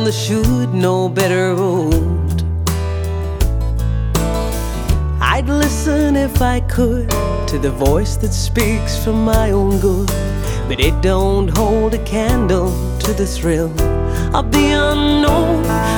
the should know better road. I'd listen if I could to the voice that speaks for my own good, but it don't hold a candle to the thrill of the unknown.